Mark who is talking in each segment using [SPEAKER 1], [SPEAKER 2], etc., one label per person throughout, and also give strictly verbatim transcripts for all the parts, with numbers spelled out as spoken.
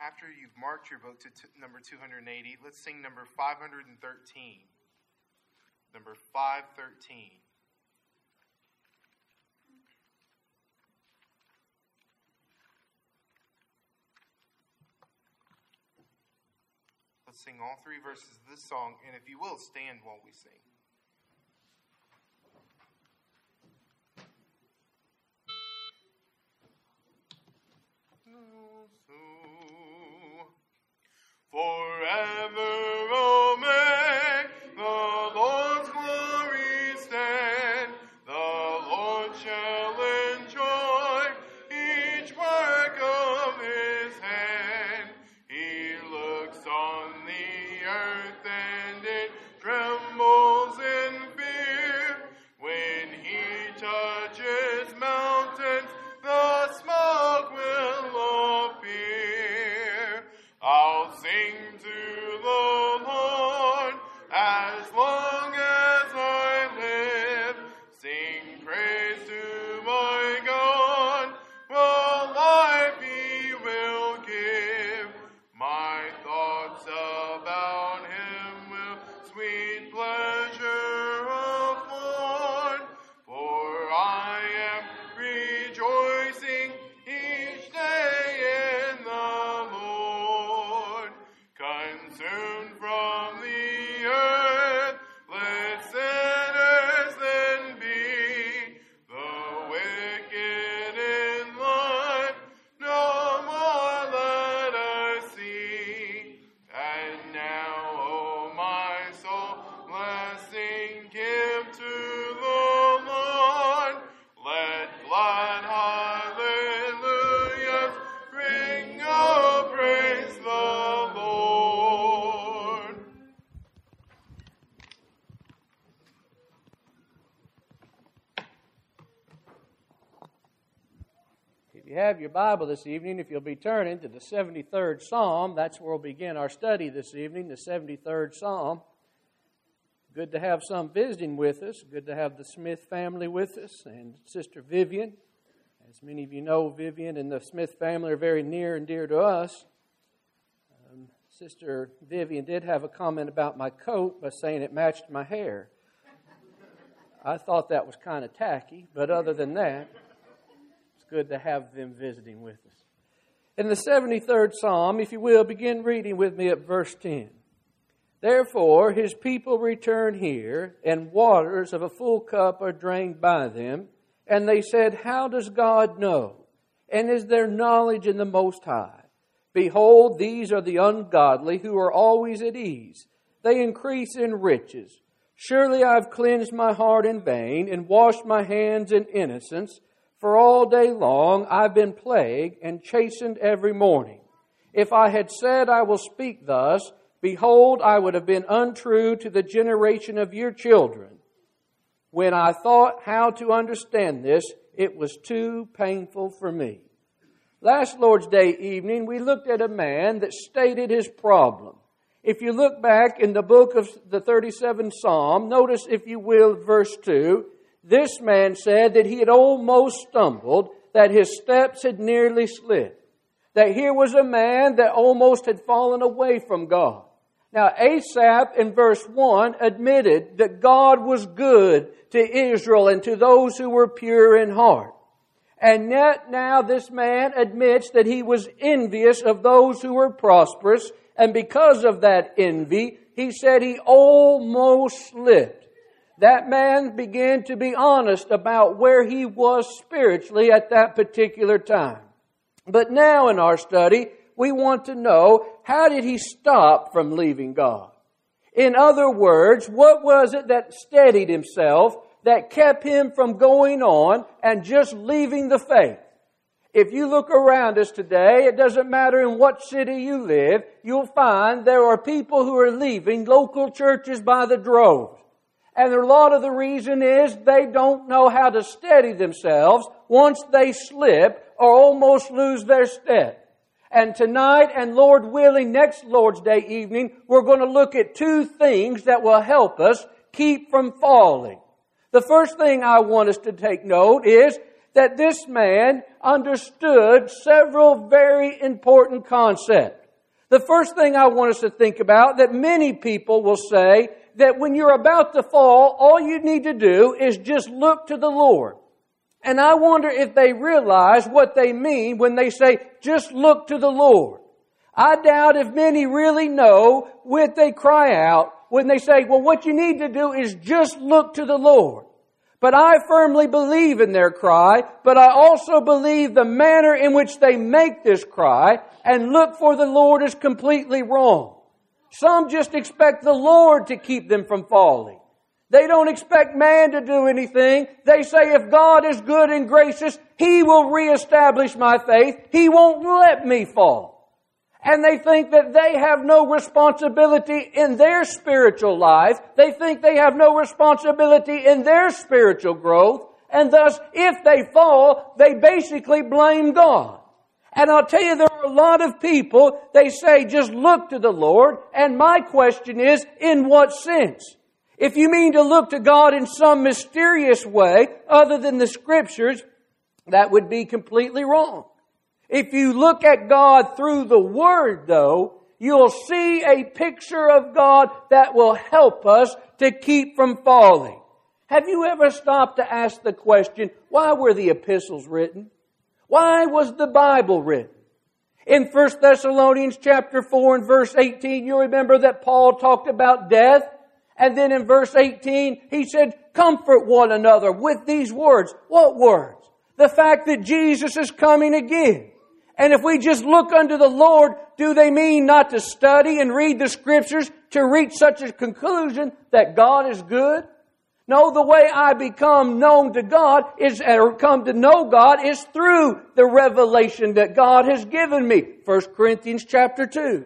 [SPEAKER 1] after you've marked your book to t- number two hundred eighty, let's sing number five hundred thirteen. Number five thirteen. Let's sing all three verses of this song, and if you will, stand while we sing. Forever, O make the Lord's glory stand. The Lord shall enjoy each work of his hand. He looks on the earth and it trembles in fear. When he touches mountains, the smoke will appear. I'll sing to the Lord as long as I live. Sing praise to my God, for life he will give. My thoughts about him will sweet pleasure afford, for I am rejoicing each day in the Lord. Consumed from the earth, let sinners then be. The wicked in life no more let us see. And now, O my soul, blessing give to the Lord. Let glad hallelujahs ring, oh praise the Lord.
[SPEAKER 2] If you have your Bible this evening, if you'll be turning to the seventy-third Psalm, that's where we'll begin our study this evening, the seventy-third Psalm. Good to have some visiting with us. Good to have the Smith family with us and Sister Vivian. As many of you know, Vivian and the Smith family are very near and dear to us. Um, Sister Vivian did have a comment about my coat by saying it matched my hair. I thought that was kind of tacky, but other than that, it's good to have them visiting with us. In the seventy-third Psalm, if you will, begin reading with me at verse ten. Therefore his people return here, and waters of a full cup are drained by them. And they said, how does God know? And is there knowledge in the Most High? Behold, these are the ungodly who are always at ease. They increase in riches. Surely I have cleansed my heart in vain, and washed my hands in innocence. For all day long I've been plagued and chastened every morning. If I had said I will speak thus, behold, I would have been untrue to the generation of your children. When I thought how to understand this, it was too painful for me. Last Lord's Day evening, we looked at a man that stated his problem. If you look back in the book of the thirty-seventh Psalm, notice, if you will, verse two, this man said that he had almost stumbled, that his steps had nearly slipped, that here was a man that almost had fallen away from God. Now, Asaph in verse one admitted that God was good to Israel and to those who were pure in heart. And yet now this man admits that he was envious of those who were prosperous, and because of that envy, he said he almost slipped. That man began to be honest about where he was spiritually at that particular time. But now in our study, we want to know, how did he stop from leaving God? In other words, what was it that steadied himself, that kept him from going on and just leaving the faith? If you look around us today, it doesn't matter in what city you live, you'll find there are people who are leaving local churches by the droves. And a lot of the reason is they don't know how to steady themselves once they slip or almost lose their step. And tonight, and Lord willing, next Lord's Day evening, we're going to look at two things that will help us keep from falling. The first thing I want us to take note is that this man understood several very important concepts. The first thing I want us to think about, that many people will say that when you're about to fall, all you need to do is just look to the Lord. And I wonder if they realize what they mean when they say, just look to the Lord. I doubt if many really know what they cry out when they say, well, what you need to do is just look to the Lord. But I firmly believe in their cry, but I also believe the manner in which they make this cry and look for the Lord is completely wrong. Some just expect the Lord to keep them from falling. They don't expect man to do anything. They say if God is good and gracious, He will reestablish my faith. He won't let me fall. And they think that they have no responsibility in their spiritual life. They think they have no responsibility in their spiritual growth. And thus, if they fall, they basically blame God. And I'll tell you, there are a lot of people, they say, just look to the Lord. And my question is, in what sense? If you mean to look to God in some mysterious way, other than the Scriptures, that would be completely wrong. If you look at God through the Word, though, you'll see a picture of God that will help us to keep from falling. Have you ever stopped to ask the question, why were the epistles written? Why was the Bible written? In First Thessalonians chapter four and verse eighteen, you remember that Paul talked about death. And then in verse eighteen, he said, comfort one another with these words. What words? The fact that Jesus is coming again. And if we just look unto the Lord, do they mean not to study and read the Scriptures to reach such a conclusion that God is good? No, the way I become known to God is, or come to know God, is through the revelation that God has given me. First Corinthians chapter two.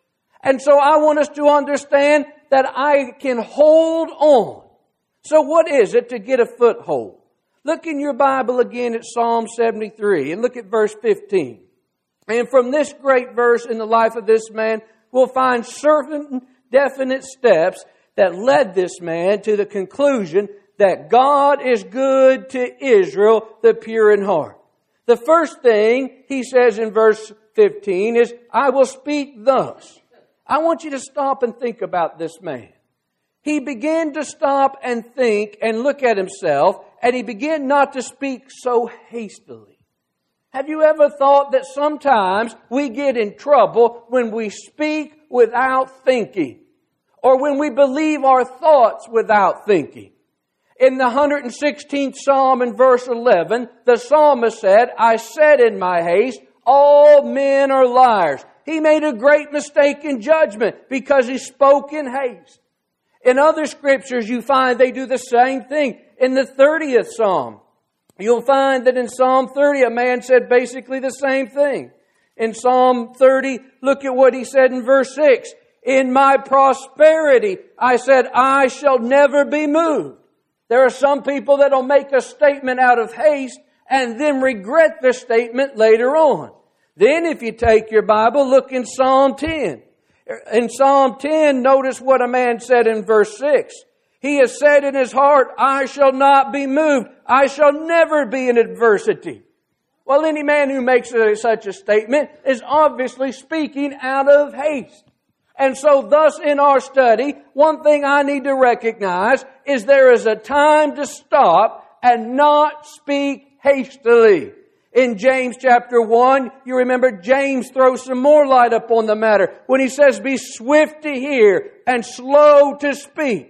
[SPEAKER 2] And so I want us to understand that I can hold on. So what is it to get a foothold? Look in your Bible again at Psalm seventy-three and look at verse fifteen. And from this great verse in the life of this man, we'll find certain definite steps that led this man to the conclusion that God is good to Israel, the pure in heart. The first thing he says in verse fifteen is, I will speak thus. I want you to stop and think about this man. He began to stop and think and look at himself, and he began not to speak so hastily. Have you ever thought that sometimes we get in trouble when we speak without thinking? Or when we believe our thoughts without thinking? In the one hundred sixteenth Psalm in verse eleven, the psalmist said, I said in my haste, all men are liars. He made a great mistake in judgment because he spoke in haste. In other scriptures you find they do the same thing. In the thirtieth Psalm, you'll find that in Psalm thirty, a man said basically the same thing. In Psalm thirty, look at what he said in verse six. In my prosperity, I said, I shall never be moved. There are some people that will make a statement out of haste and then regret the statement later on. Then if you take your Bible, look in Psalm ten. In Psalm ten, notice what a man said in verse six. He has said in his heart, I shall not be moved. I shall never be in adversity. Well, any man who makes a, such a statement is obviously speaking out of haste. And so thus in our study, one thing I need to recognize is there is a time to stop and not speak hastily. In James chapter one, you remember James throws some more light upon the matter when he says, be swift to hear and slow to speak.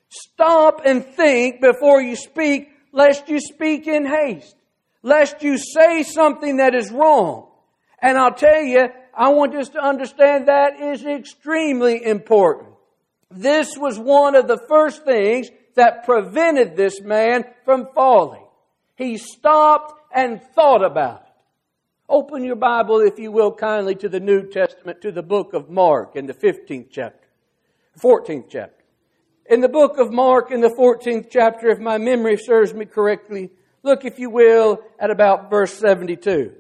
[SPEAKER 2] Stop and think before you speak, lest you speak in haste, lest you say something that is wrong. And I'll tell you, I want us to understand that is extremely important. This was one of the first things that prevented this man from falling. He stopped and thought about it. Open your Bible, if you will, kindly to the New Testament, to the book of Mark in the fifteenth chapter, fourteenth chapter. In the book of Mark in the fourteenth chapter, if my memory serves me correctly, look, if you will, at about verse seventy-two.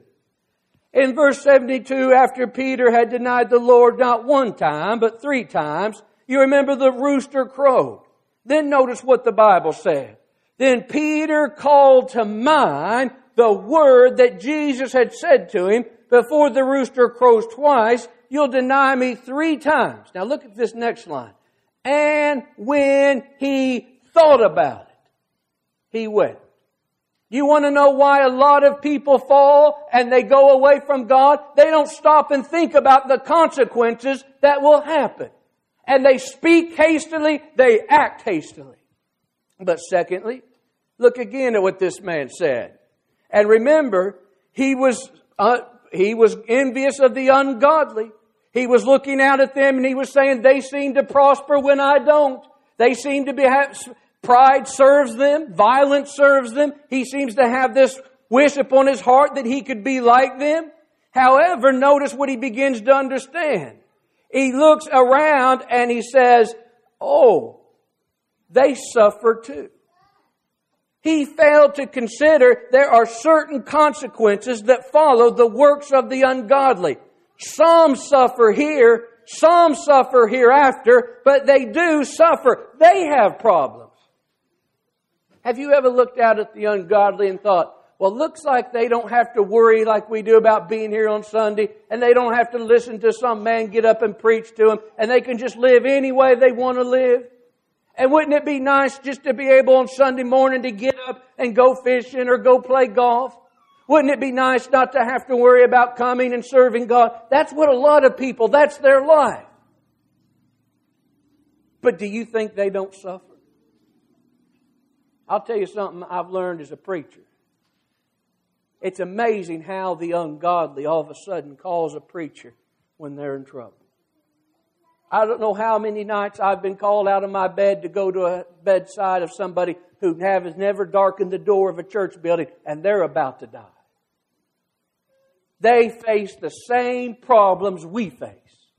[SPEAKER 2] In verse seventy-two, after Peter had denied the Lord not one time, but three times, you remember the rooster crowed. Then notice what the Bible said. Then Peter called to mind the word that Jesus had said to him, before the rooster crows twice, you'll deny me three times. Now look at this next line. And when he thought about it, he wept. You want to know why a lot of people fall and they go away from God? They don't stop and think about the consequences that will happen. And they speak hastily, they act hastily. But secondly, look again at what this man said. And remember, he was uh, he was envious of the ungodly. He was looking out at them and he was saying, they seem to prosper when I don't. They seem to be... Pride serves them. Violence serves them. He seems to have this wish upon his heart that he could be like them. However, notice what he begins to understand. He looks around and he says, oh, they suffer too. He failed to consider there are certain consequences that follow the works of the ungodly. Some suffer here, some suffer hereafter, but they do suffer. They have problems. Have you ever looked out at the ungodly and thought, well, looks like they don't have to worry like we do about being here on Sunday, and they don't have to listen to some man get up and preach to them, and they can just live any way they want to live? And wouldn't it be nice just to be able on Sunday morning to get up and go fishing or go play golf? Wouldn't it be nice not to have to worry about coming and serving God? That's what a lot of people, that's their life. But do you think they don't suffer? I'll tell you something I've learned as a preacher. It's amazing how the ungodly all of a sudden calls a preacher when they're in trouble. I don't know how many nights I've been called out of my bed to go to a bedside of somebody who has never darkened the door of a church building and they're about to die. They face the same problems we face.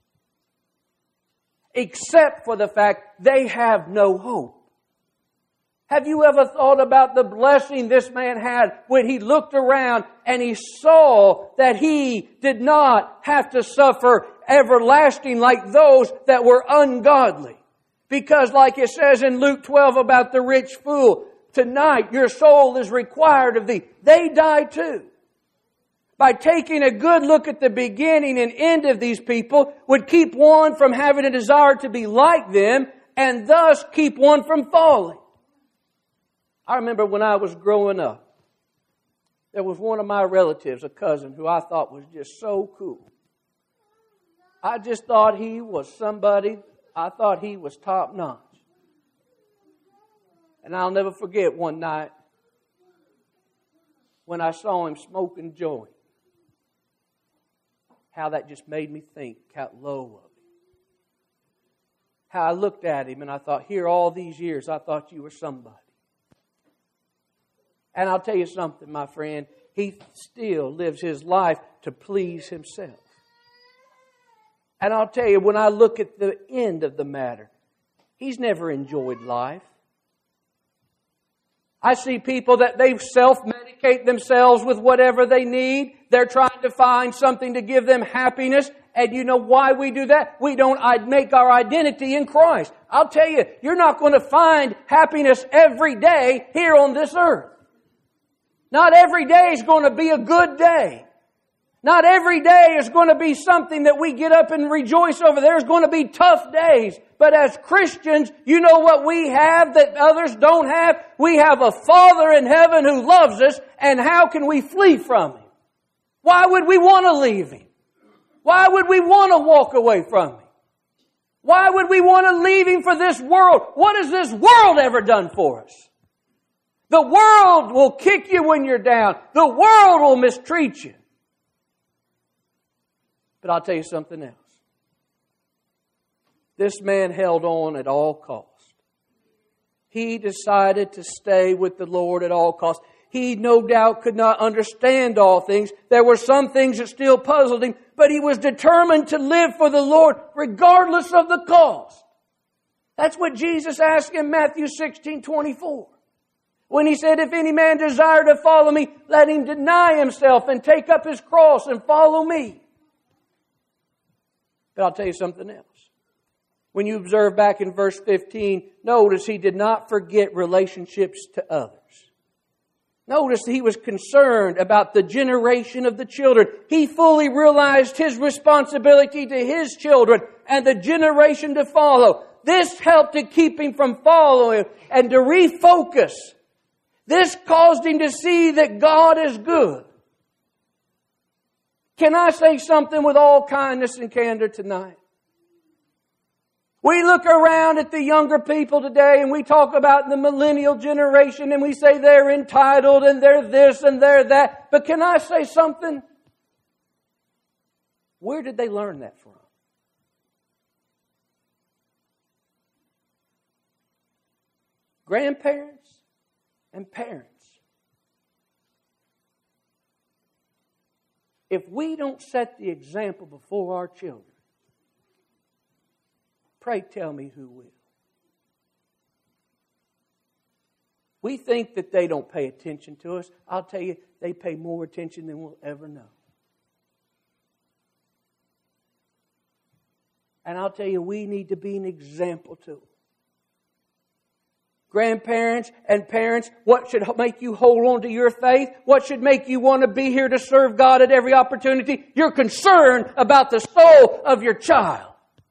[SPEAKER 2] Except for the fact they have no hope. Have you ever thought about the blessing this man had when he looked around and he saw that he did not have to suffer everlasting like those that were ungodly? Because like it says in Luke twelve about the rich fool, tonight your soul is required of thee. They die too. By taking a good look at the beginning and end of these people would keep one from having a desire to be like them and thus keep one from falling. I remember when I was growing up, there was one of my relatives, a cousin, who I thought was just so cool. I just thought he was somebody, I thought he was top notch. And I'll never forget one night when I saw him smoking joint. How that just made me think how low of him. How I looked at him and I thought, here all these years I thought you were somebody. And I'll tell you something, my friend, he still lives his life to please himself. And I'll tell you, when I look at the end of the matter, he's never enjoyed life. I see people that they self-medicate themselves with whatever they need. They're trying to find something to give them happiness. And you know why we do that? We don't make our identity in Christ. I'll tell you, you're not going to find happiness every day here on this earth. Not every day is going to be a good day. Not every day is going to be something that we get up and rejoice over. There's going to be tough days. But as Christians, you know what we have that others don't have? We have a Father in heaven who loves us, and how can we flee from Him? Why would we want to leave Him? Why would we want to walk away from Him? Why would we want to leave Him for this world? What has this world ever done for us? The world will kick you when you're down. The world will mistreat you. But I'll tell you something else. This man held on at all costs. He decided to stay with the Lord at all costs. He no doubt could not understand all things. There were some things that still puzzled him, but he was determined to live for the Lord regardless of the cost. That's what Jesus asked in Matthew sixteen twenty-four. When He said, if any man desire to follow me, let him deny himself and take up his cross and follow me. But I'll tell you something else. When you observe back in verse fifteen, notice he did not forget relationships to others. Notice he was concerned about the generation of the children. He fully realized his responsibility to his children and the generation to follow. This helped to keep him from following and to refocus. This caused him to see that God is good. Can I say something with all kindness and candor tonight? We look around at the younger people today and we talk about the millennial generation and we say they're entitled and they're this and they're that. But can I say something? Where did they learn that from? Grandparents and parents. If we don't set the example before our children, pray tell me who will. We think that they don't pay attention to us. I'll tell you, they pay more attention than we'll ever know. And I'll tell you, we need to be an example to them. Grandparents and parents, what should make you hold on to your faith? What should make you want to be here to serve God at every opportunity? You're concerned about the soul of your child.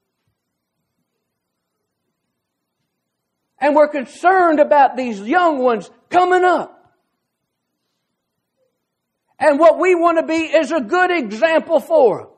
[SPEAKER 2] And we're concerned about these young ones coming up. And what we want to be is a good example for them.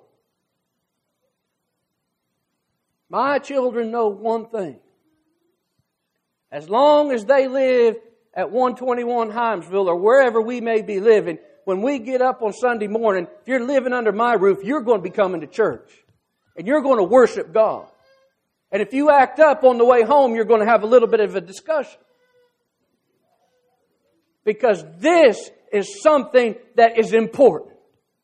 [SPEAKER 2] My children know one thing. As long as they live at one twenty-one Hymesville or wherever we may be living, when we get up on Sunday morning, if you're living under my roof, you're going to be coming to church. And you're going to worship God. And if you act up on the way home, you're going to have a little bit of a discussion. Because this is something that is important.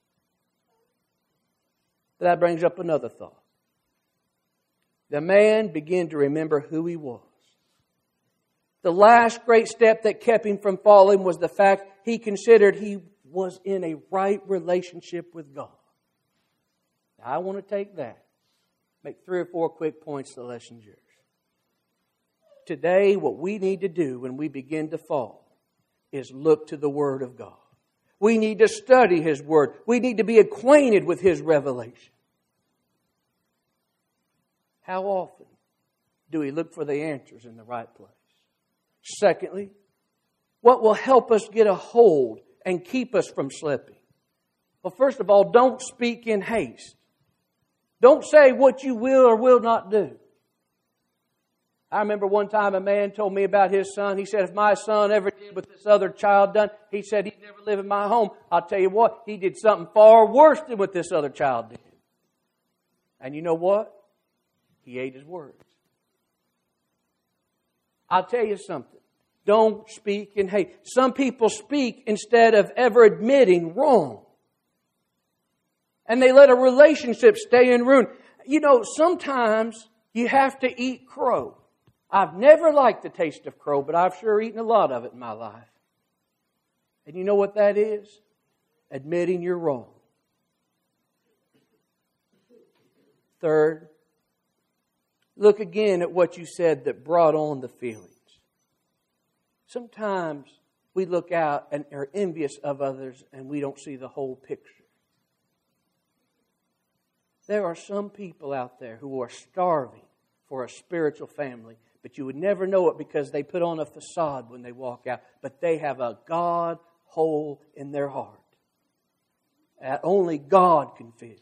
[SPEAKER 2] That brings up another thought. The man began to remember who he was. The last great step that kept him from falling was the fact he considered he was in a right relationship with God. Now, I want to take that. Make three or four quick points, the lesson's yours. Today, what we need to do when we begin to fall is look to the Word of God. We need to study His Word. We need to be acquainted with His revelation. How often do we look for the answers in the right place? Secondly, what will help us get a hold and keep us from slipping? Well, first of all, don't speak in haste. Don't say what you will or will not do. I remember one time a man told me about his son. He said, if my son ever did what this other child done, he said he'd never live in my home. I'll tell you what, he did something far worse than what this other child did. And you know what? He ate his words. I'll tell you something. Don't speak in hate. Some people speak instead of ever admitting wrong. And they let a relationship stay in ruin. You know, sometimes you have to eat crow. I've never liked the taste of crow, but I've sure eaten a lot of it in my life. And you know what that is? Admitting you're wrong. Third, look again at what you said that brought on the feelings. Sometimes we look out and are envious of others and we don't see the whole picture. There are some people out there who are starving for a spiritual family, but you would never know it because they put on a facade when they walk out. But they have a God hole in their heart that only God can fill.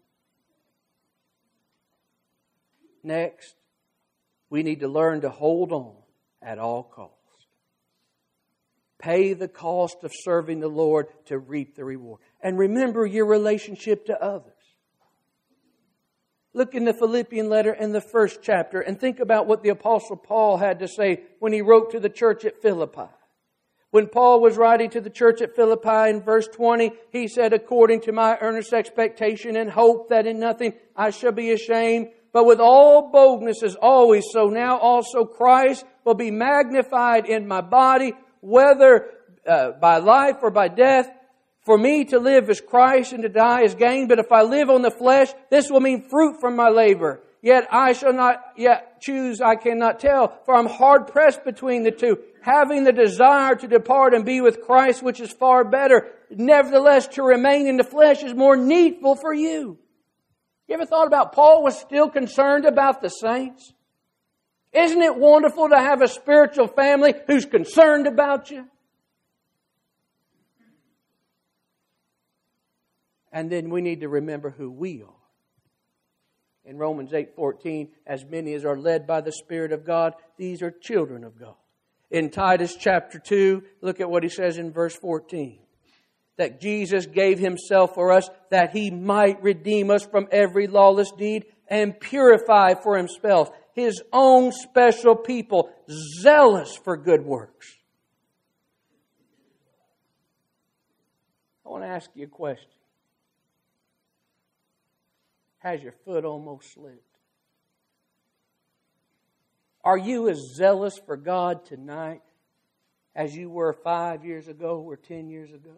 [SPEAKER 2] Next, we need to learn to hold on at all costs. Pay the cost of serving the Lord to reap the reward. And remember your relationship to others. Look in the Philippian letter in the first chapter and think about what the Apostle Paul had to say when he wrote to the church at Philippi. When Paul was writing to the church at Philippi in verse twenty, he said, according to my earnest expectation and hope that in nothing I shall be ashamed, but with all boldness as always, so now also Christ will be magnified in my body, whether uh, by life or by death. For me to live is Christ and to die is gain. But if I live on the flesh, this will mean fruit from my labor. Yet I shall not yet choose, I cannot tell, for I'm hard pressed between the two, having the desire to depart and be with Christ, which is far better. Nevertheless, to remain in the flesh is more needful for you. You ever thought about Paul was still concerned about the saints? Isn't it wonderful to have a spiritual family who's concerned about you? And then we need to remember who we are. In Romans eight fourteen, as many as are led by the Spirit of God, these are children of God. In Titus chapter two, look at what he says in verse fourteen. That Jesus gave Himself for us, that He might redeem us from every lawless deed and purify for Himself His own special people, zealous for good works. I want to ask you a question. Has your foot almost slipped? Are you as zealous for God tonight as you were five years ago or ten years ago?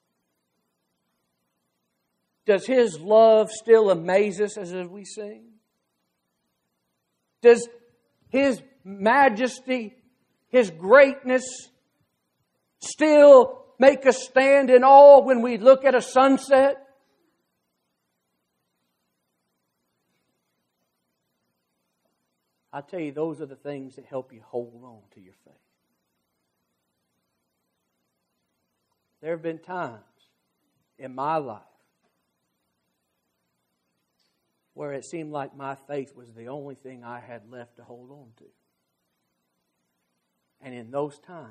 [SPEAKER 2] Does His love still amaze us as we sing? Does His majesty, His greatness still make us stand in awe when we look at a sunset? I tell you, those are the things that help you hold on to your faith. There have been times in my life where it seemed like my faith was the only thing I had left to hold on to. And in those times,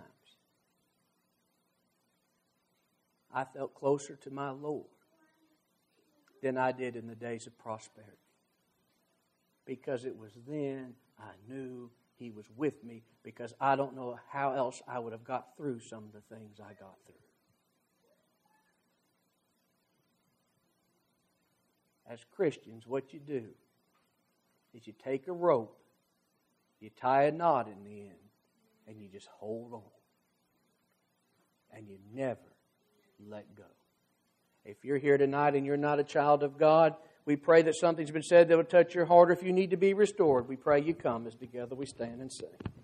[SPEAKER 2] I felt closer to my Lord than I did in the days of prosperity. Because it was then I knew He was with me, because I don't know how else I would have got through some of the things I got through. As Christians, what you do is you take a rope, you tie a knot in the end, and you just hold on. And you never let go. If you're here tonight and you're not a child of God, we pray that something's been said that will touch your heart. If you need to be restored, we pray you come as together we stand and sing.